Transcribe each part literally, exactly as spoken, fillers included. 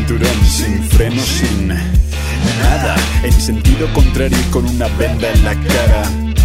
cinturón, sin freno, sin nada, en sentido contrario y con una venda en la cara.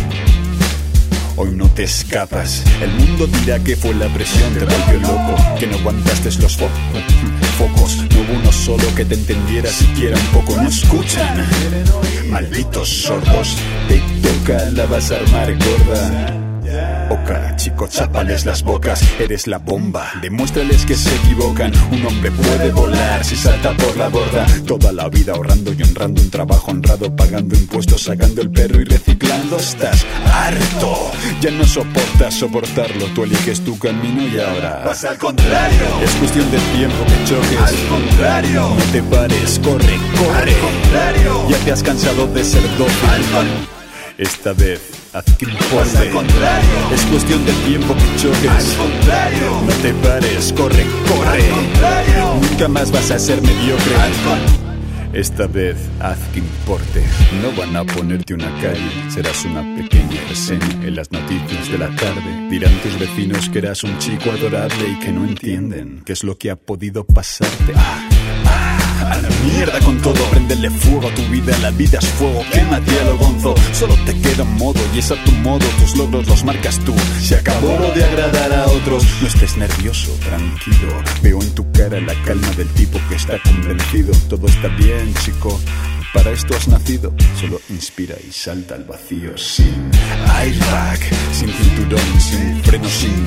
Hoy no te escapas, el mundo dirá que fue la presión, te volvió loco, que no aguantaste los fo focos. No hubo uno solo que te entendiera siquiera un poco. No escuchan, malditos sordos, te toca, la vas a armar gorda. Oca, chico, chápales las bocas, eres la bomba. Demuéstrales que se equivocan, un hombre puede volar si salta por la borda. Toda la vida ahorrando y honrando un trabajo honrado, pagando impuestos, sacando el perro y reciclando. Estás harto, ya no soportas soportarlo. Tú eliges tu camino y ahora vas al contrario. Es cuestión de tiempo que choques. Al contrario. No te pares, corre, corre. Al contrario. Ya te has cansado de ser dócil. Al contrario. Esta vez, haz que importe. Al contrario. Es cuestión de tiempo que choques. Al contrario. No te pares, corre, corre. Al contrario. Nunca más vas a ser mediocre. Al contrario. Esta vez, haz que importe. No van a ponerte una calle, serás una pequeña reseña en las noticias de la tarde. Dirán tus vecinos que eras un chico adorable y que no entienden qué es lo que ha podido pasarte. Ah, ah. A la mierda con todo, préndele fuego a tu vida, la vida es fuego, quémate a lo gonzo. Solo te queda un modo y es a tu modo, tus logros los marcas tú. Se acabó lo de agradar a otros, no estés nervioso, tranquilo. Veo en tu cara la calma del tipo que está convencido. Todo está bien, chico, para esto has nacido. Solo inspira y salta al vacío sin airbag, sin cinturón, sin freno, sin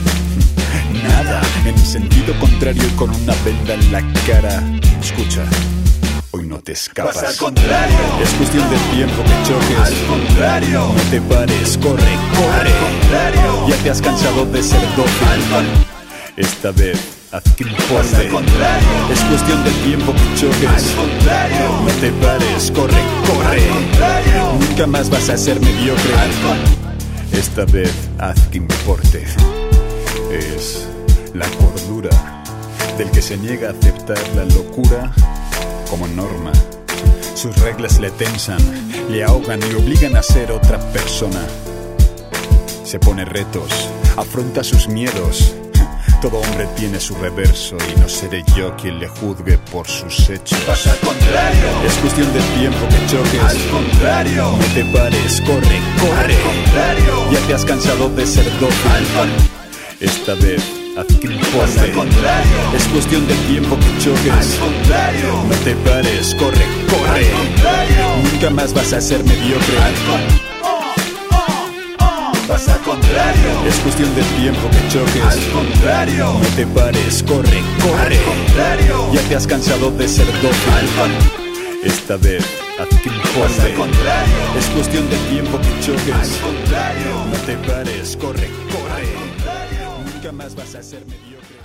nada, en sentido contrario y con una venda en la cara. Escucha, hoy no te escapas. Vas al contrario. Es cuestión de tiempo que choques. Al contrario. No te pares, corre, corre. Al contrario. Ya te has cansado de ser dócil. Al contrario. Esta vez, haz que importe. Vas al contrario. Es cuestión de tiempo que choques. Al contrario. No te pares, corre, corre. Al contrario. Nunca más vas a ser mediocre. Al contrario. Esta vez, haz que importe. Es la cordura del que se niega a aceptar la locura como norma. Sus reglas le tensan, le ahogan y obligan a ser otra persona. Se pone retos, afronta sus miedos. Todo hombre tiene su reverso y no seré yo quien le juzgue por sus hechos. Vas al contrario. Es cuestión de tiempo que choques. Al contrario. No te pares, corre, corre. Al contrario. Ya te has cansado de ser dócil. Al contrario. Esta vez, haz que Vas importe. al contrario. Es cuestión de tiempo que choques. Al contrario. No te pares, corre, corre. Al contrario. Nunca más vas a ser mediocre. Al contrario. Vas al contrario. Es cuestión de tiempo que choques. Al contrario. No te pares, corre, corre. Al contrario. Ya te has cansado de ser Al dócil. contrario. Esta vez, haz que Vas importe. al contrario. Es cuestión de tiempo que Al choques. contrario. No te pares, corre, corre. Nunca más vas a ser mediocre.